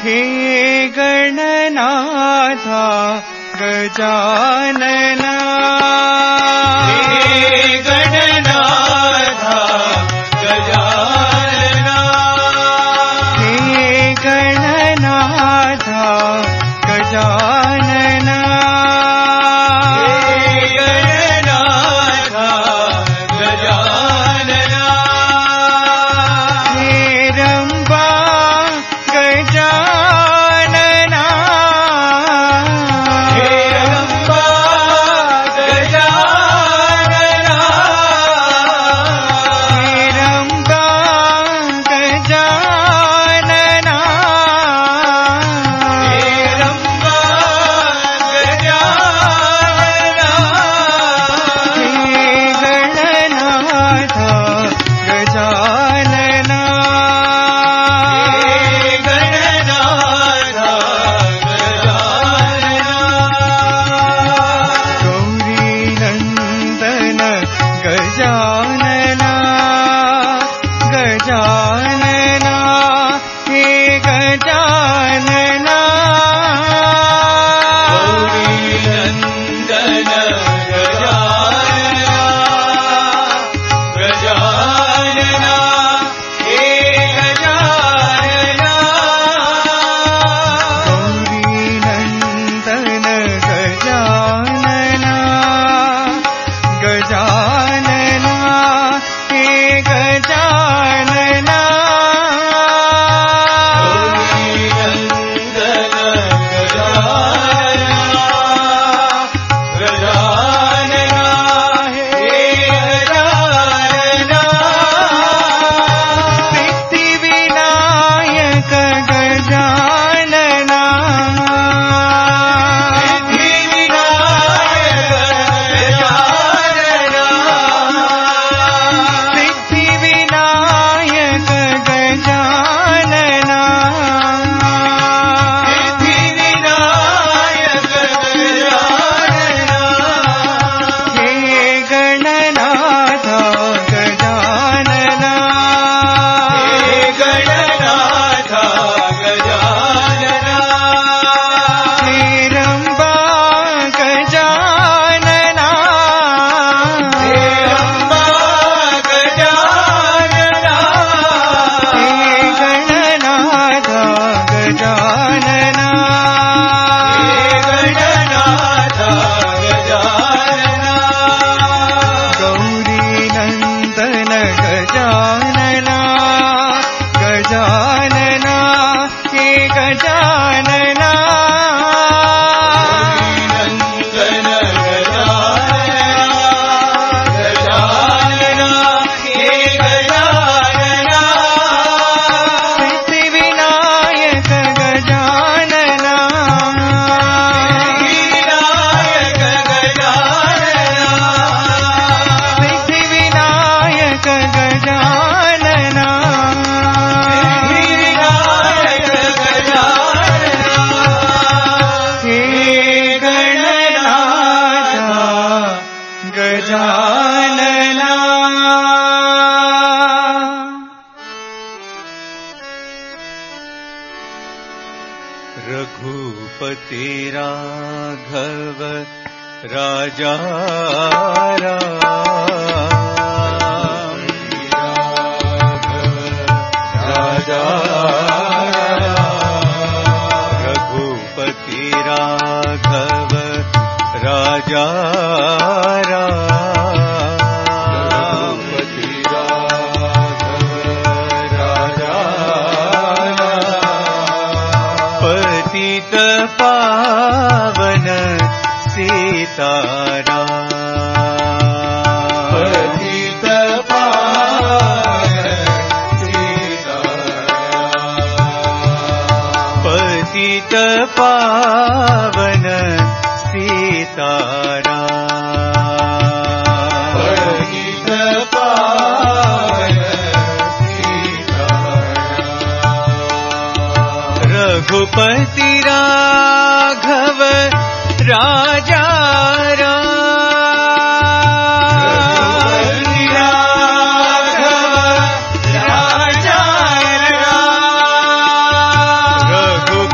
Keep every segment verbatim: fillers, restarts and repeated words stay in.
हे गणनाथ गजानना हे गणनाथ गजानना हे गणनाथ गजानना रघुपति राघव राजा राम राजा रघुपति राघव राजा पावन सीताराम पतित पावन सीताराम पतित पावन सीताराम पतित पावन सीताराम रघुपति राघव राजा रघुपति राघव राजा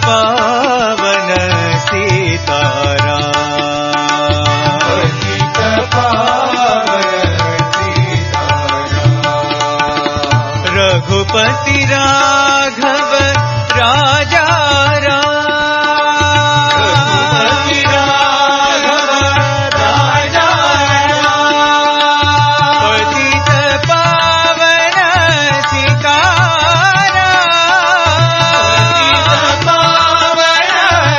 पावन सीताराम पतित पावन सीताराम रघुपति राघव राजा राम रघुपति राघव राजा राम पतित पावन सीताराम पावन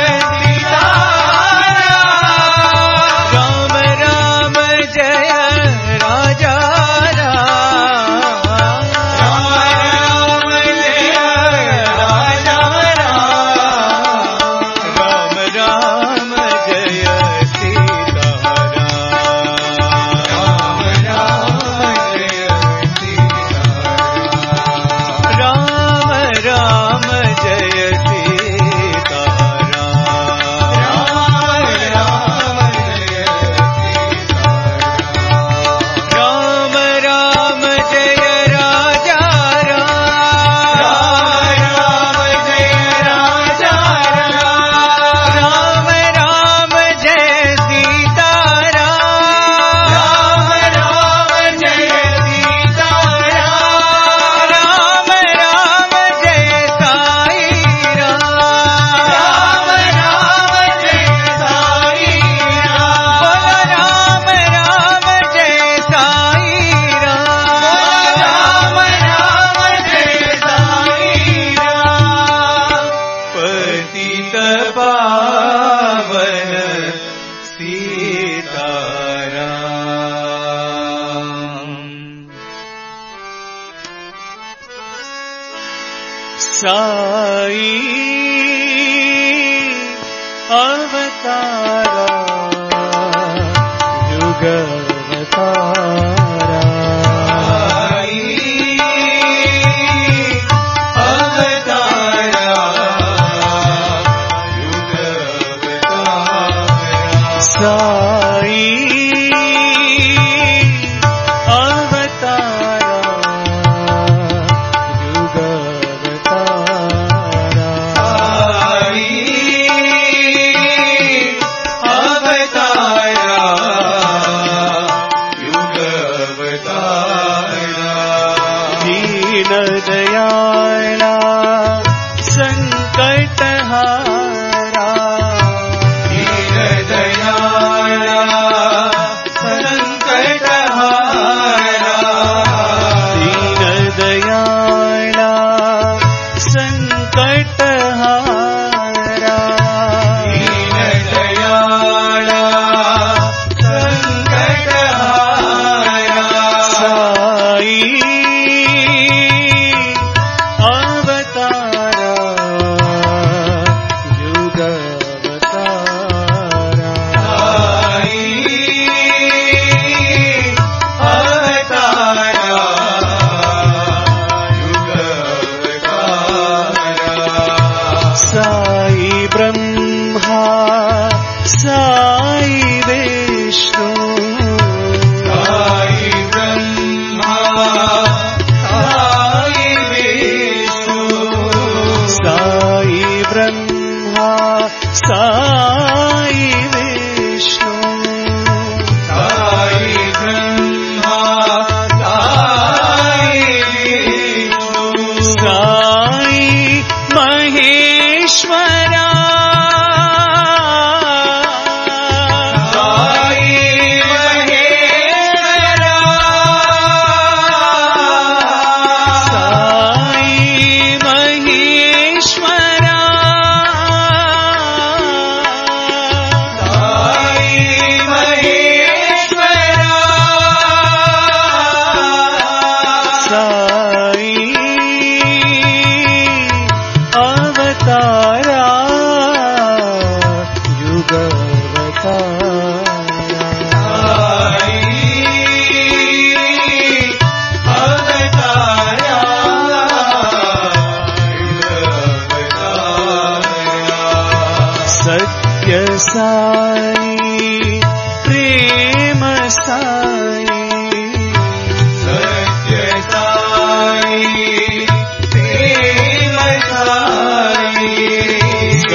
सीताराम राम राम जय राजा राम राम राम जय राजा राम राम राम जय सीताराम राम राम जय सीताराम राम राम जय राजा राम राम जय राजा राम राम जय सीताराम राम राम जय सीताराम राम राम जय साई राम राम राम जय साई राम राम राम जय साई राम राम राम जय साई राम पतित पावन सीताराम साई अवतारा युग अवतारा अवतारा युग अवतारा साई अवतारा युग अवतारा साई अवतारा युग अवतारा दीन दयाला संकटहारा दीन दयाला संकटहारा दीन दयाला संकटहारा दीन दयाला संकटहारा साई अवतारा युग अवतारा साई अवतारा युग अवतारा साई ब्रह्मा साई विष्णु साई ब्रह्मा साई विष्णु साई ब्रह्मा साई विष्णु साई ब्रह्मा साई विष्णु साई महेश्वरा साई महेश्वरा साई महेश्वरा साई महेश्वरा साई अवतारा युग अवतारा अवतारा सत्य साई प्रेम साई सत्य साई प्रेम साई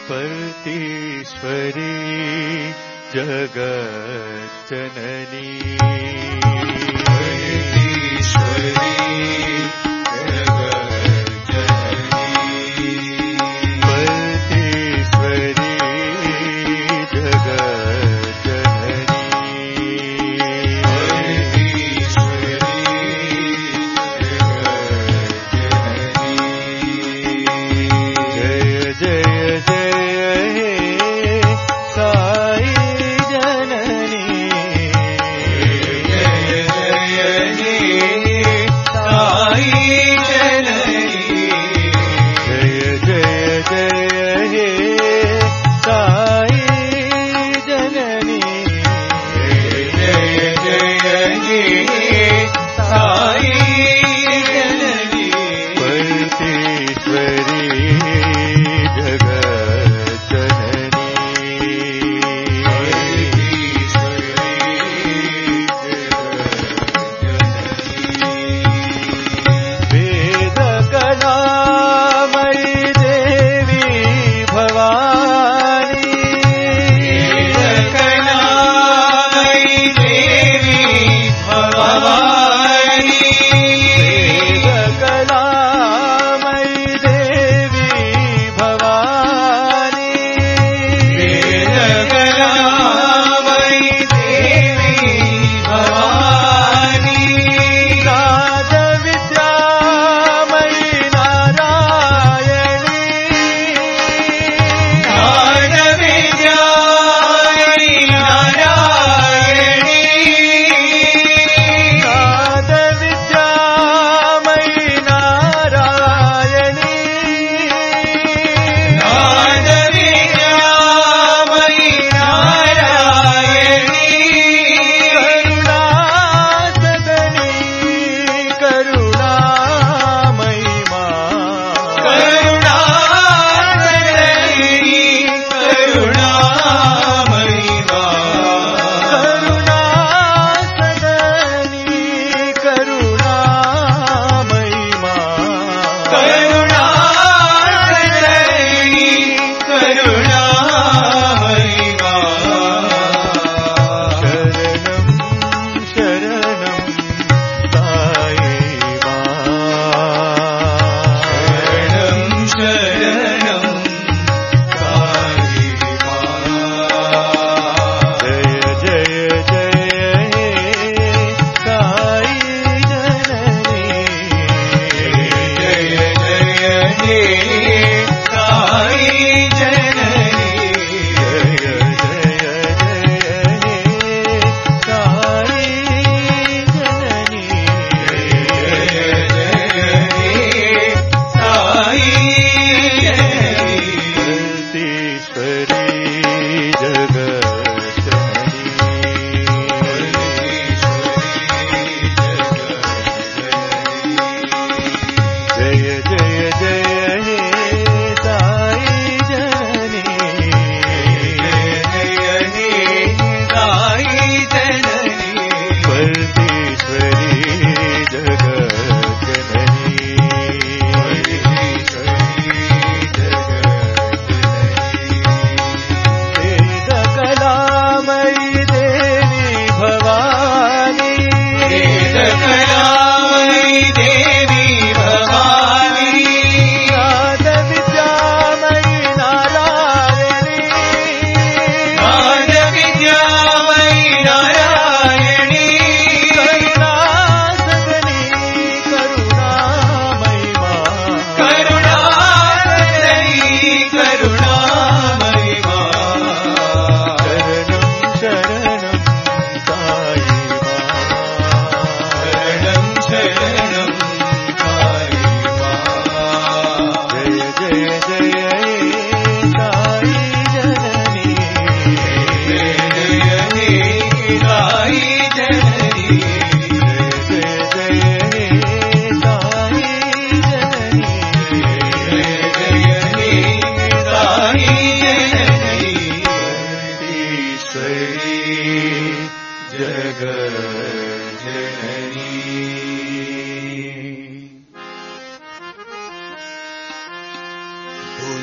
परतीश्वरी जगज्जननी परतीश्वरी जय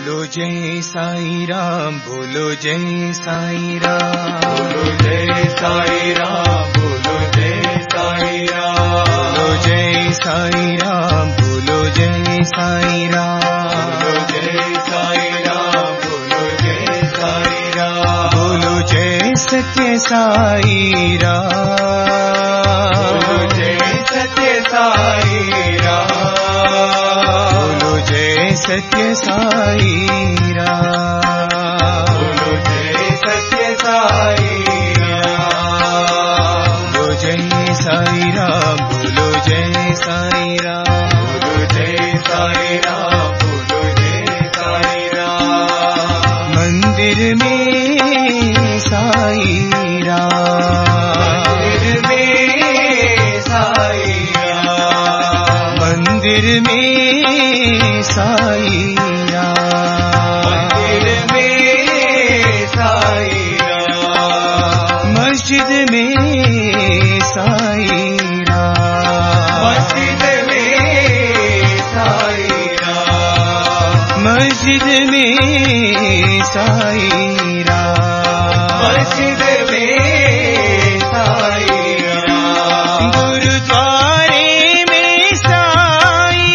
बोलो जय साई राम, बोलो जय साई राम, बोलो जय साई राम, बोलो जय साई राम, बोलो जय साई राम, बोलो जय साई राम, बोलो जय साई राम, बोलो जय साई राम, बोलो जय सत्य साई राम, बोलो जय सत्य साई राम, बोलो जय सत्य साई राम, बोलो जय सत्य साई राम, बोलो जय साई राम, बोलो जय साई राम, बोलो जय साई राम, बोलो जय साई राम, मंदिर में साई राम, मंदिर में साई राम, मंदिर में साई राम, मंदिर में साई राम, मस्जिद में साई राम, मस्जिद में साई राम, मस्जिद में साई राम, मस्जिद में साई राम, गुरुद्वारे में साई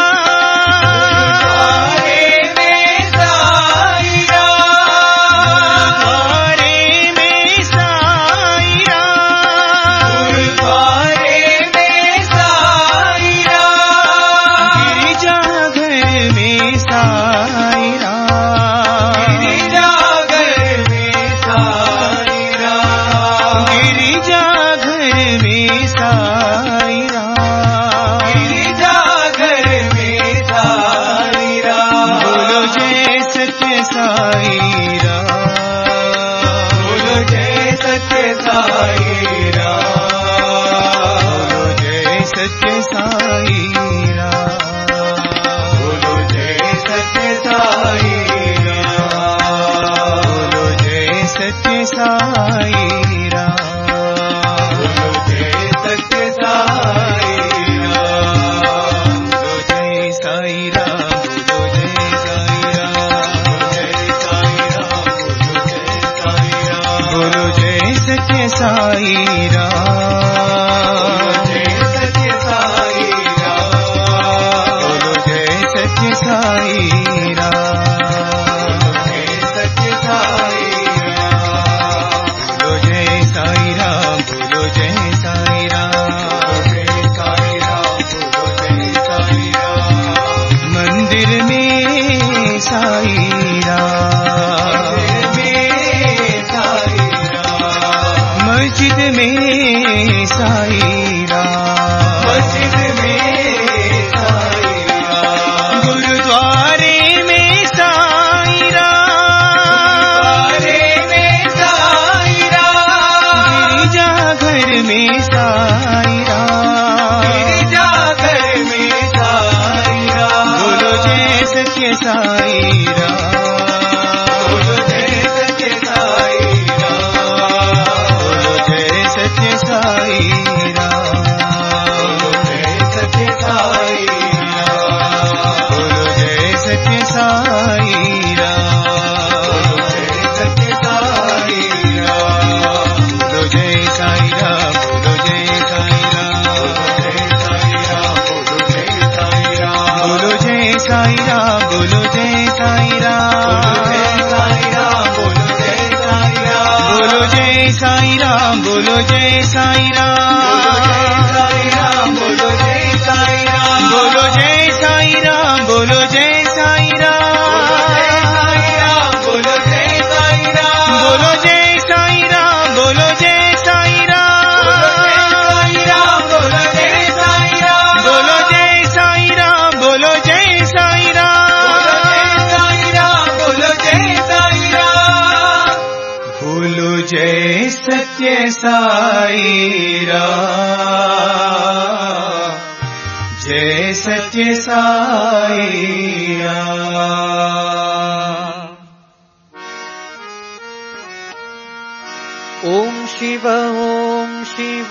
राम, बोलो जय साई राम, बोलो जय साई राम, बोलो जय साई राम, बोलो जय साई राम, बोलो जय साई राम, बोलो जय साई राम, बोलो जय साई राम, बोलो जय साई राम, बोलो जय साई राम, बोलो जय साई राम, बोलो जय साई राम, बोलो जय सत्य साई राम, जय सत्य साई राम। ओम शिव ओम शिव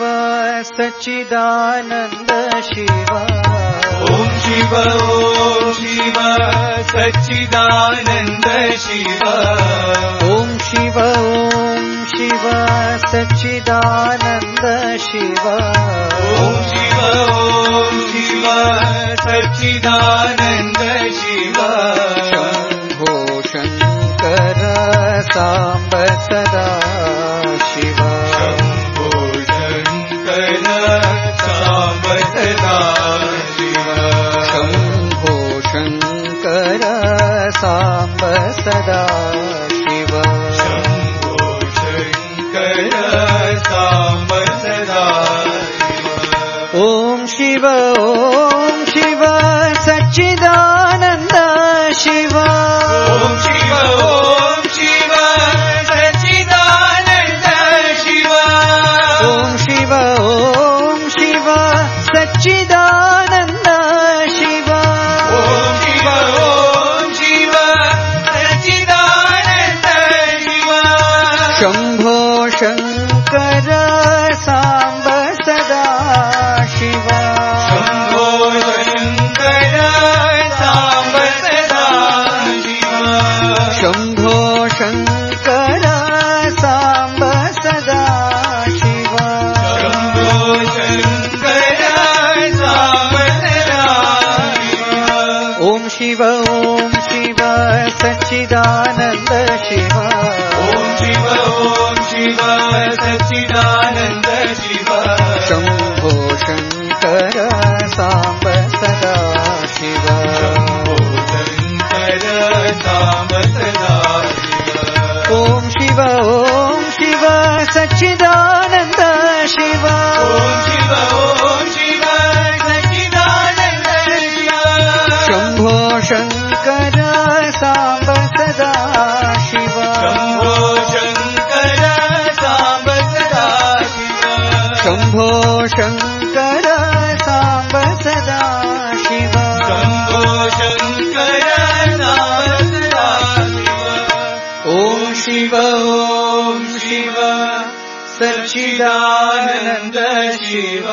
सच्चिदानंद शिव, ओम शिव ओम शिव सच्चिदानन्द शिव ॐ शिव ॐ शिव सच्चिदानन्द शिव ॐ शिव ॐ शिव सच्चिदानन्द शिव शम्भो शङ्कर साम्ब सदा शिव शम्भो शङ्कर साम्ब सदा शिव शम्भो शङ्कर साम्ब सदा शिव शम्भो शङ्कर साम्ब सदा ॐ शिव ॐ शिव सच्चिदानन्द शिव ॐ शिव ॐ शिव सच्चिदानन्द शिव ॐ शिव ॐ शिव सच्चिदानन्द शिव ॐ शिव ॐ शिव सच्चिदानन्द शिव शम्भो शङ्कर साम्ब सदा शिव शम्भो शङ्कर साम्ब सदा शिव शम्भो शङ्कर साम्ब सदा शिव शम्भो शङ्कर साम्ब सदा शिव ॐ शिव ॐ शिव सच्चिदानन्द शिव ॐ शिव ॐ शिव सच्चिदानन्द शिव शम्भो शङ्कर साम्ब सदा शिव शम्भो शङ्कर साम्ब सदा शिव ॐ शिव ॐ शिव सच्चिदानन्द शिव ॐ शिव ॐ शिव सच्चिदानन्द शिव शम्भो शङ्कर साम्ब सदा शिव शम्भो शङ्कर साम्ब सदा शिव शम्भो शङ्कर साम्ब सदा शिव शम्भो शङ्कर साम्ब सदा शिव ॐ शिव ॐ शिव सच्चिदानन्द शिव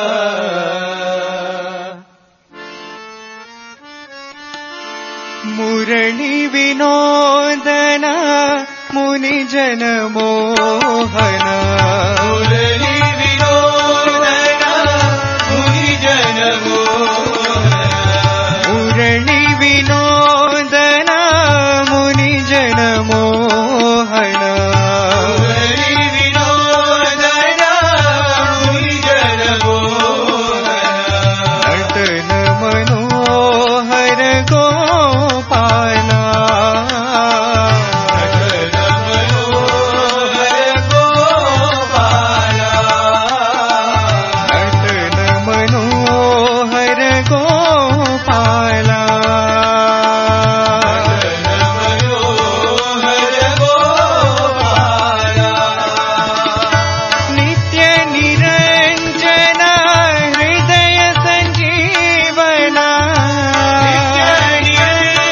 मुरळि विनोदन मुनिजन मोहन मुरळि विनोदन मुनिजन मोहन मुरळि विनोदन मुनिजन मोहन मुरळि विनोदन मुनिजन मोहन नटन मनोहर गोपाला नटन मनोहर गोपाला नटन मनोहर गोपाला नटन मनोहर गोपाला नित्य निरञ्जन हृदय सञ्जीवना नित्य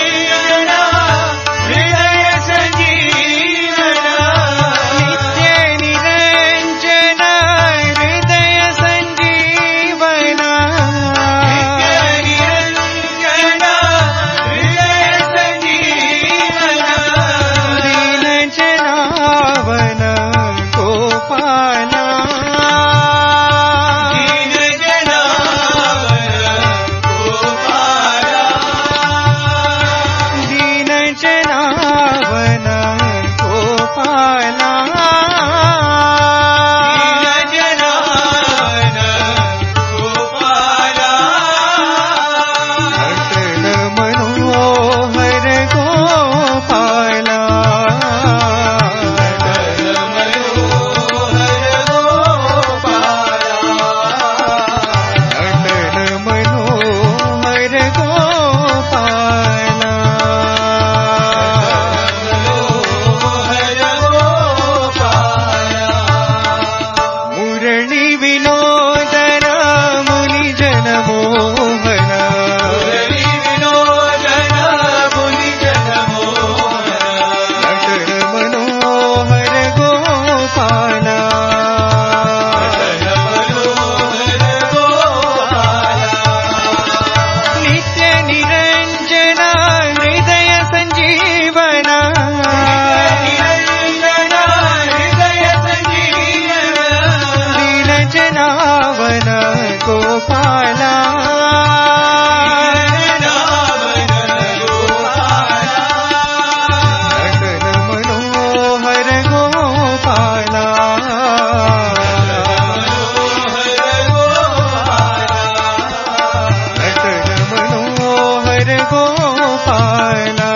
गोपाला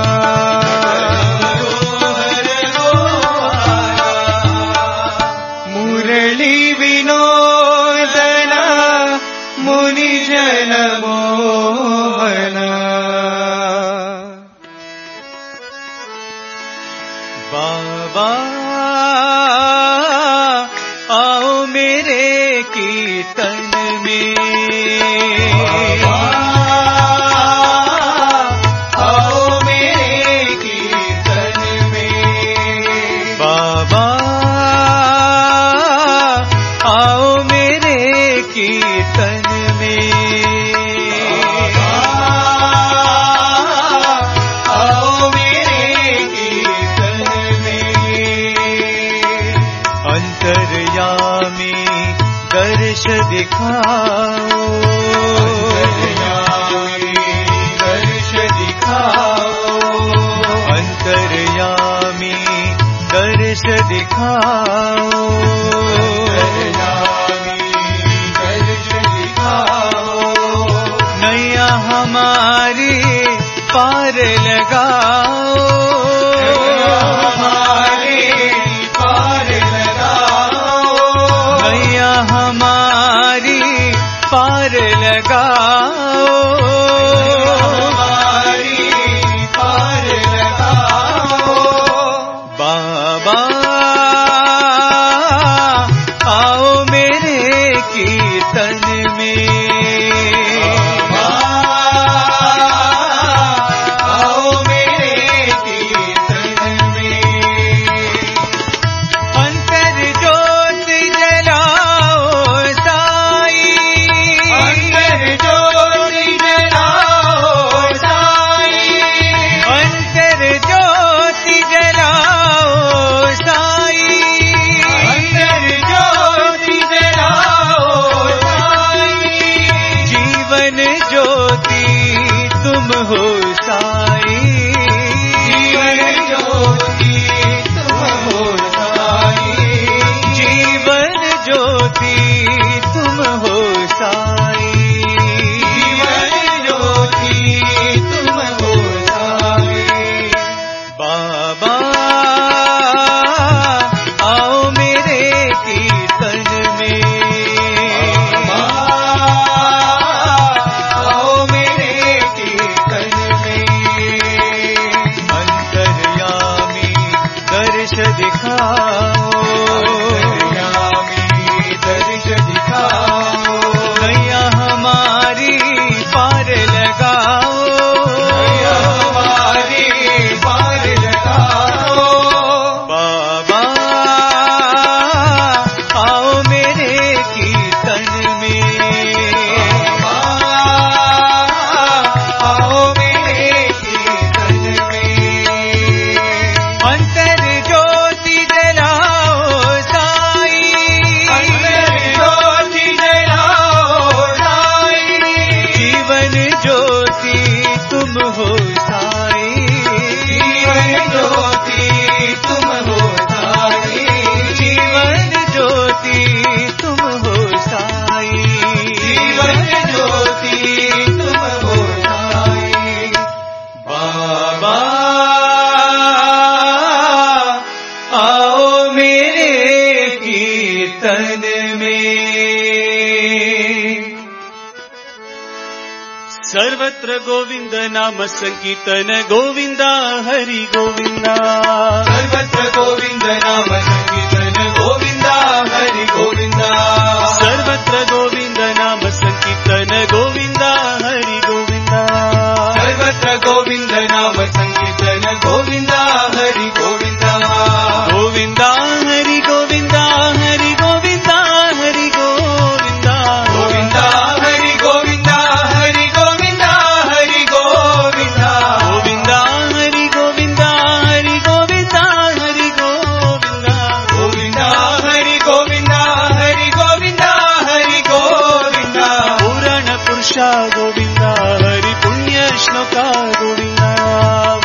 मुरली विनोदना मुनि जन मोहना बाबा आओ मेरे कीर्तन में, आओ मेरे कीर्तन में, बाबा आओ मेरे कीर्तन में, आओ मेरे कीर्तन में, अंतर्यामी दर्श दिखाओ, दर्श दिखाओ, अंतर्यामी दर्श दिखाओ, दर्श दिखाओ, नैया हमारी पार लगाओ, हमारे पार लगाओ, नैया हमारी पार लगाओ, हमारी पार लगाओ, बाबा आओ मेरे कीर्तन में, आओ मेरे कीर्तन में, अंतर ज्योत जलाओ साई, अंतर ज्योति जलाओ साई, अंतर ज्योति जलाओ साई, अंतर ज्योति जलाओ साई, जीवन ज्योति तुम हो साई, जीवन ज्योति तुम हो साई, जीवन ज्योति तुम हो साई, जीवन ज्योति तुम हो साई, बाबा आओ मेरे कीर्तन में, आओ मेरे कीर्तन में, अंतर्यामी दर्श दिखाओ, अंतर्यामी दर्श दिखाओ, नैया हमारी पार लगाओ, हमारी पार लगाओ, बाबा आओ मेरे कीर्तन में, आओ मेरे कीर्तन में, अंतर ज्योति जलाओ साई, अंतर ज्योति जलाओ साई, जीवन ज्योति तुम हो साई, जीवन ज्योति तुम हो साई, जीवन ज्योति तुम हो साई, जीवन ज्योति तुम हो साई, बाबा आओ मेरे कीर्तन में, सर्वत्र गोविंद नाम संकीर्तन गोविंदा हरि गोविंदा, सर्वत्र गोविंद नाम संकीर्तन गोविंदा हरि गोविंदा, सर्वत्र गोविंद नाम संकीर्तन गोविंदा हरि गोविंदा, सर्वत्र गोविंद नाम संकीर्तन गोविंदा हरि गोविंदा, गोविंदा हरि गोविंदा हरि गोविंदा हरि गोविंदा, गोविंदा हरि गोविंदा हरि गोविंदा हरि गोविंदा, गोविंदा हरि गोविंदा हरि गोविंदा हरि गोविंदा, गोविंदा हरि गोविंदा हरि गोविंदा हरि गोविंदा, पुराण पुरुषा गोविंदा हरि पुण्य श्लोका गोविंदा,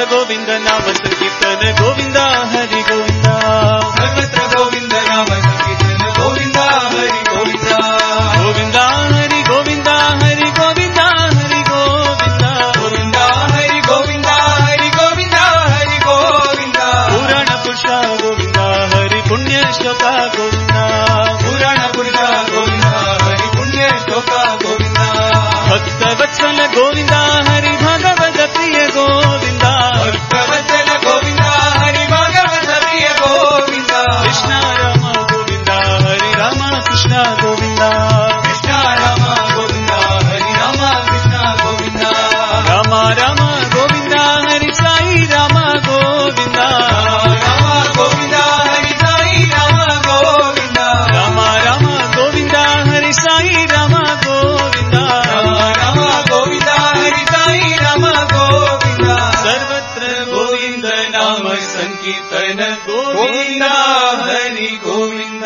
गोविंद नाम संकीर्तन गोविंद हरि गोविंद सर्वत्र गोविंद नाम संकीर्तन गोविंद हरि गोविंद गोविंद हरि गोविंद हरि गोविंद हरि गोविंद गोविंद हरि गोविंद हरि गोविंद हरि गोविंद पुराण पुरुष गोविंद हरि पुण्य श्लोक गोविंद पुराण पुरुष गोविंद हरि पुण्य श्लोक गोविंद भक्त वत्सल गोविंद हरि भगवत प्रिय गोविंद भक्त वत्सल गोविंद हरि भगवत प्रिय गोविंद कृष्ण राम गोविंद हरि राम कृष्ण गोविंद कृष्ण राम गोविंद हरि राम कृष्ण गोविंद राम राम गोविंद हरि साई राम गोविंद राम गोविंद हरि साई राम गोविंद राम राम गोविंद हरि साई राम गोविंद राम गोविंद हरि साई राम गोविंद सर्वत्र गोविंद नाम संकीर्तन गोविंद हरि गोविंद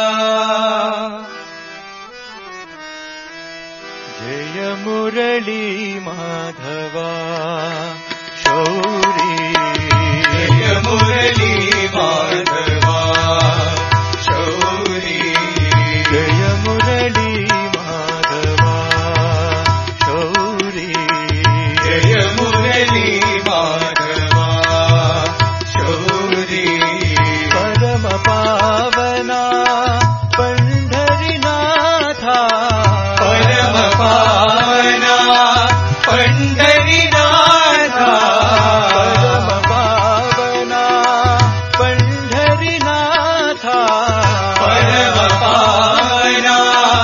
जय मुरली माधवा शौरी जय मुरली माधवा शौरी जय मुरली माधवा शौरी जय मुरली माधवा शौरी परम पावना पंढरीनाथा परम पावना पंढरीनाथ परम पावना पंढरीनाथा परम पावना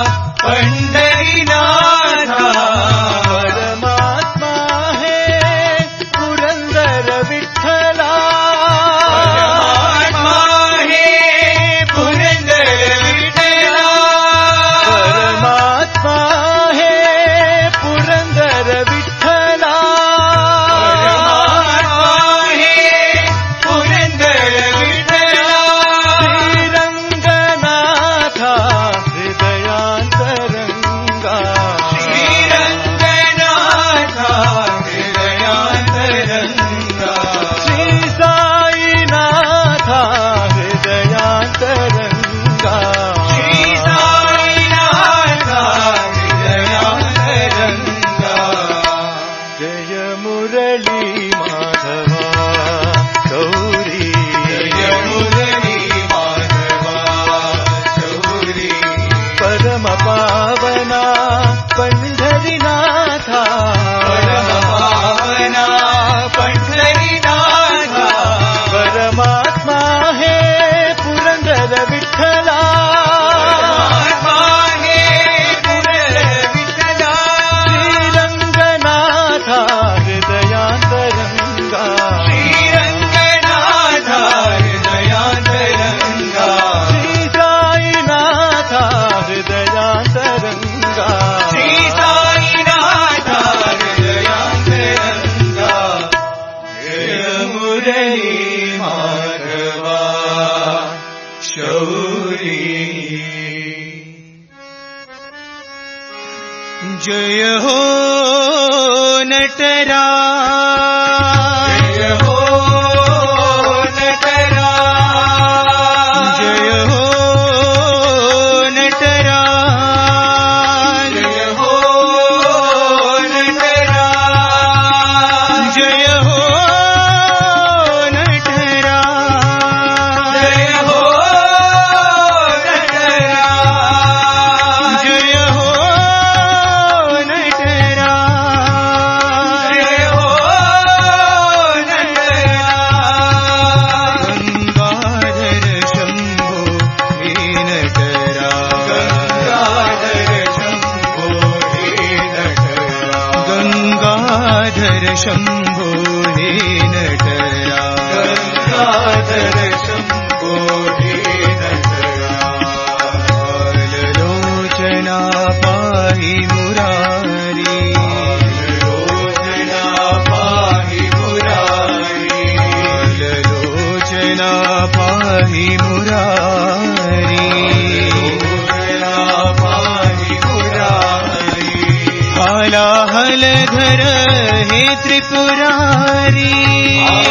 पंढरीनाथ परमात्मा है पुरंदर विठ्ठला परमात्मा हे पुरंदर विठ्ठला परमात्मा है पुरंदर विठ्ठला परमात्मा हे पुरंदर विठ्ठला श्रीरंगनाथा हृदयांतरंगा श्रीरंगनाथ हृदयांतरंगा श्री साईनाथा हृदयांतरंगा श्री साईनाथ हृदयांतरंगा जय मुरली माधवा गौरी जय मुरली माधवा शौरी परम पावना पंढरीनाथा परम पावना पंढरीनाथ परमात्मा है पुरंदर विठ्ठला परमात्मा हे पुरंदर विठ्ठला श्रीरंगनाथा हृदयांतरंगा श्रीरंगनाथ हृदयांतरंगा श्री साईनाथा हृदयांतरंगा श्री साईनाथ हृदयांतरंगा जय मुरली माधवा शौरी जय हो नटराज जय हो नटराज जय हो नटराज जय हो नटराज जय हो नटराज जय हो नटराज जय हो नटराज जय हो गंगाधर शंभो हे नटरा गंगाधर शंभो हे नटरा लोचना पाहि मुरारी लोचना पाहि मुरारी लोचना पाहि मुरारी लोचना पाहि मुरारी हालाहल धर हे त्रिपुरारी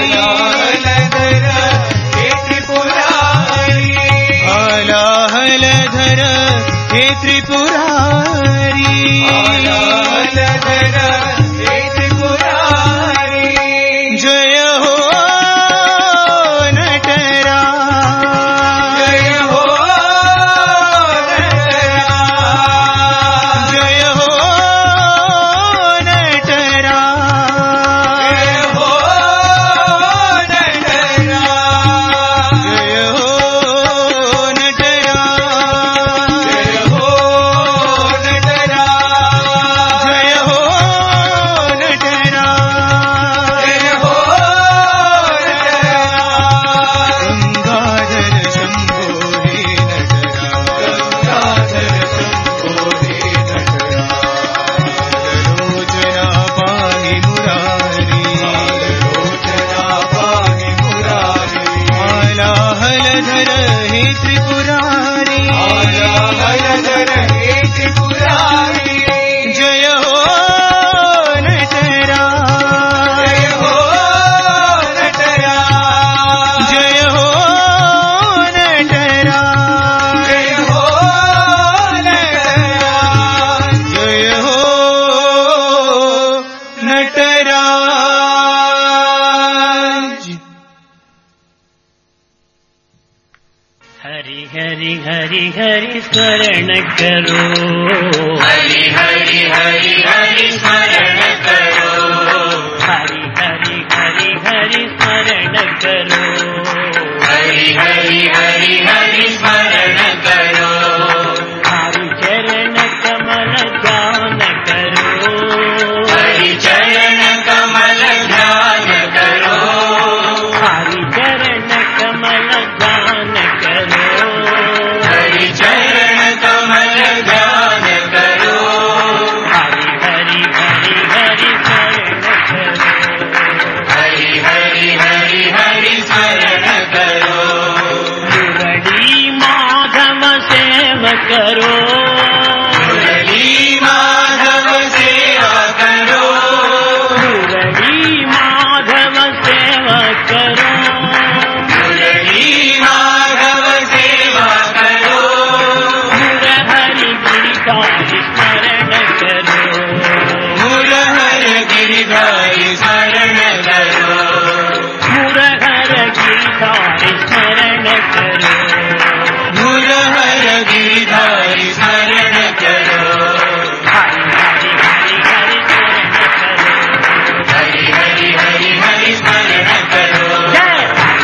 हरि हरि हरि हरि स्मरण करो, हरि हरि हरि हरि स्मरण करो, हरि हरि हरि हरि स्मरण करो, हरि हरि हरि हरि स्मरण करो, हरि चरण कमल ध्यान करो, हरि चरण कमल ध्यान करो, हरि चरण कमल ध्यान करो, हरि चरण कमल ध्यान करो, हरि हरि हरि हरि स्मरण करो, हरि हरि हरि हरि स्मरण करो, मुरली माधव सेव करो, मुरली माधव सेवा करो, मुरली माधव सेवा करो, मुरली माधव सेवा करो, मुरहरि गिरिधारी स्मरण करो, मुरहर गिरिधारी स्मरण करो, मुरहर गिरिधारी स्मरण करो, मुरहर गिरिधारी स्मरण करो, हरि हरि हरि हरि स्मरण करो, हरि हरि हरि हरि स्मरण करो, जय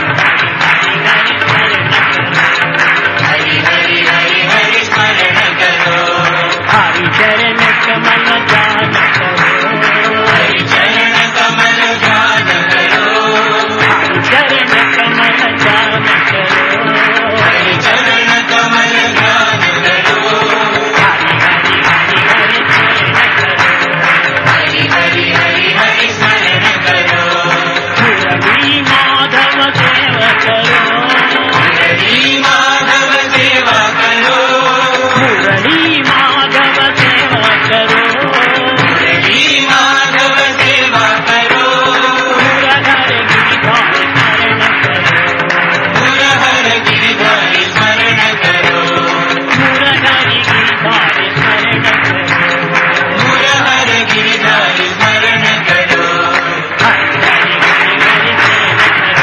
हरि हरि हरि हरि स्मरण करो, हरि हरि हरि हरि स्मरण करो, हरि चरण कमल ध्यान करो, हरि चरण कमल ध्यान करो, हरि चरण कमल ध्यान करो, हरि चरण कमल ध्यान करो, हरि हरि हरि हरि स्मरण करो, हरि हरि हरि हरि स्मरण करो, मुरली माधव सेव करो, मुरली माधव सेवा करो, मुरली माधव सेवा करो, मुरली माधव सेवा करो, मुरहर गिरिधारी स्मरण करो, मुरहर गिरिधारी स्मरण करो, मुरहरि गिरिधारी स्मरण करो, मुरहर गिरिधारी स्मरण करो, हरि हरि हरि हरि स्मरण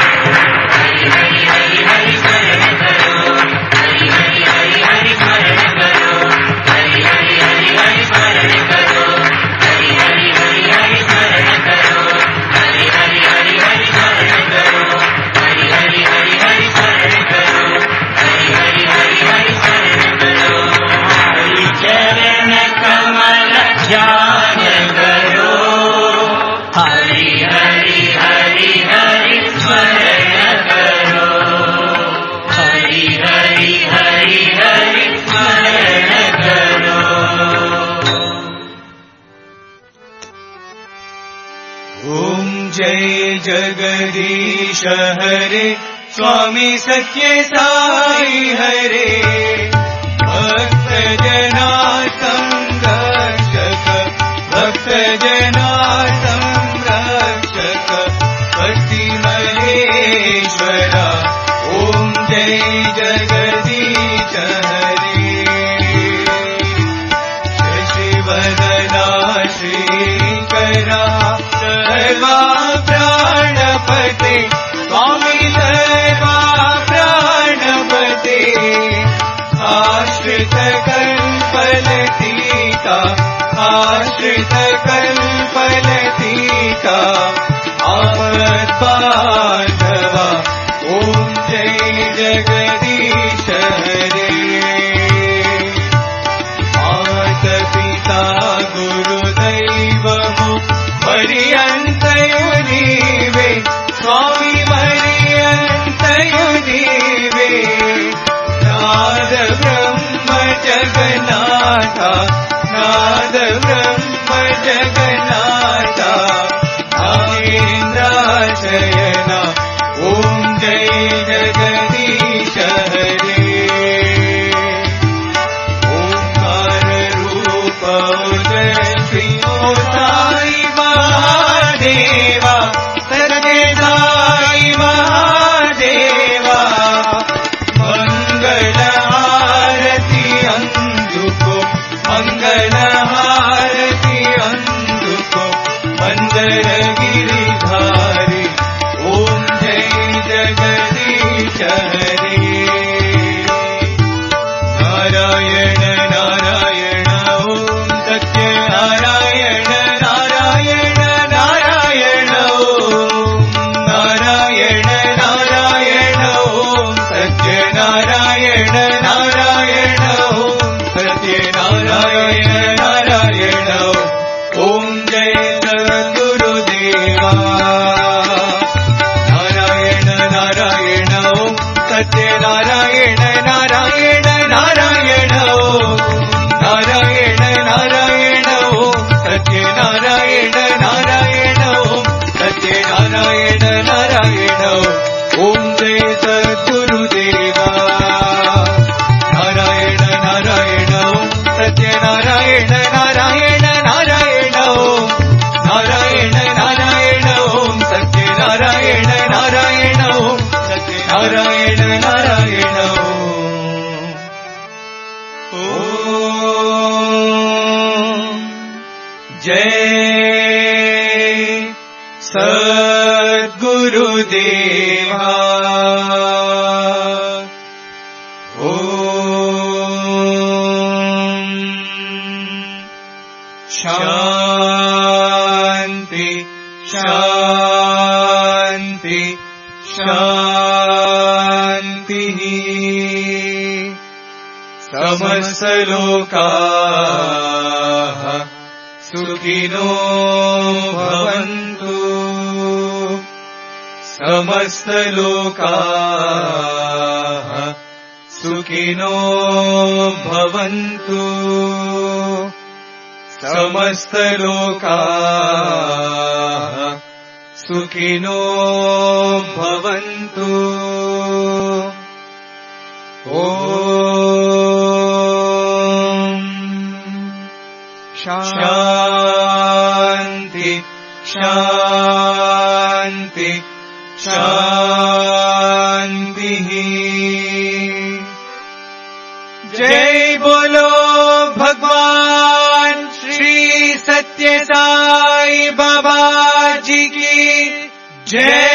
करो, हरि हरि हरि हरि स्मरण करो, हरि हरि हरि हरि स्मरण करो, हरि हरि हरि हरि स्मरण करो, हरि हरि हरि हरि स्मरण करो, हरि हरि हरि हरि स्मरण करो, हरि हरि हरि हरि स्मरण करो, हरि चरण कमल ध्यान करो, हरि हरि हरि हरि स्मरण करो, हरि हरि हरि हरि स्मरण करो। ॐ जय जगदीश हरे स्वामी सत्य साई हरे भक्त जना संरक्षक भक्त जना संरक्षक भक्ति महेश्वरा ॐ जय जगदीश हरे शशिवदना श्रीकरा सर्वा प्राणपते स्वामी सर्वा प्राणपते आश्रित कल्पलतीका आश्रित कल्पलतीका आपद्बान्धवा ॐ जय जगदीश हरे माता पिता गुरुदैवमु पर्यन्तयो नीवे स्वामी पर्यन्तयो नीवे नाद ब्रह्म जगन्नाथ नाद ब्रह्म जगन्नाथ नागेन्द्राशयना ॐ जय जगदीश हरे ओंकार रूप श्री ओ साई महादेवा सर्वे साई महादेवा मंगल हारति अंजुको मंगल हारति शान्तिः समस्तलोकाः सुखिनो भवन्तु समस्तलोकाः सुखिनो भवन्तु समस्तलोकाः सुखिनो भवन्तु ॐ शान्ति शान्ति शान्तिः जय बोलो भगवान श्री सत्य साई बाबा जी की जय।